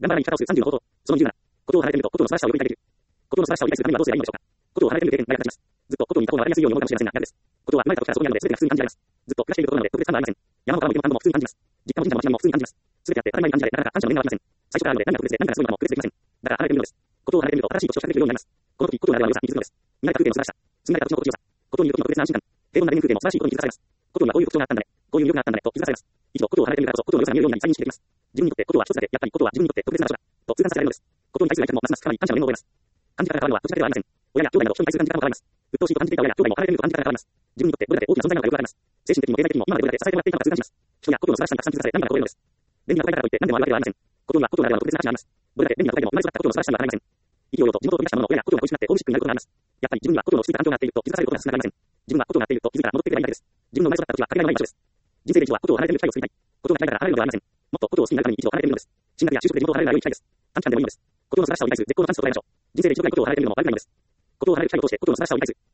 頑張らない生き方をする30のこと。その27。ことを離れてみると、ことの素晴らしさをより理解できる。ことの素晴らしさを理解するためにはどうすればいいのでしょうか。ことを離れてみる経験が役立ちます。ずっとことに過去が分かりやすいように思うかもしれませんが、嫌です。ことは生まれた時からそこにあるので、全てが普通に感じられます。ずっと暮らしていることなので、特別感はありません。山の川も池の田んぼも普通に感じます。実家も神社も神社も普通に感じます。すべてあって当たり前に感じられ、なかなか感謝の念が湧きません。最初からあるので、何が特別で何がすごいのかも区別できません。だから離れてみるのです。ことを離れてみると、新しい土地を比較できるようになります。この時、ことのあれは良さに気づくのです。見られた風景の素晴らしさ。住み慣れた土地の心地よさ。ことにいる時の特別な安心感。平凡な田園風景も素晴らしいことに気づかされます。ことにはこういう特徴があったんだね。こういう魅力があったんだね。と気づかされます。一度、ことを離れてみるからこそ、ことの良さが見えるようになり、再認識できます。自分にとってことは一つだけ、やっぱりことは自分にとって特別な場所だ。と痛感させられるのです。ことに対する愛着もますますさらに感謝の念を覚えます。感じ方が変わるのは土地だけではありません。親や兄弟など人に対する感じ方も変わります。鬱陶しいと感じていた親や兄弟も離れてみると感じ方が変わります。自分にとってどれだけ大きな存在なのかよくわかります。精神的にも経済的にも今までどれだけ支えてもらっていたのか痛感します。人やことの素晴らしさにたくさん気づかされ、涙がこぼれるのです。便利が高いからといって何でもあるわけではありません。ことにはことならではの特別な価値があります。どれだけ便利が高いでも生まれ育ったことの素晴らしさにはかないません。意気揚々と地元を飛び出したものの親やことが恋しくなってホームシックになることがあります。やっぱり自分にはことの不思議な環境があっていると気づかされることが少なくありません。自分はことがあっていると気づいたら戻ってくればいいだけです。自分の生まれ育った時はかけがえのない場所です。人生で一度はことを離れてみる機会を作りたい。ことが嫌いだから離れるのではありません。もっとことを好きになるために一度離れてみるのです。進学や就職で地元を離れるなら良い機会です。短期間でもいいのです。ことの素晴らしさを理解する絶好のチャンスと捉えましょう。人生で一度くらいことを離れてみるのも悪くないのです。ことを離れる機会を通してことの素晴らしさを理解する。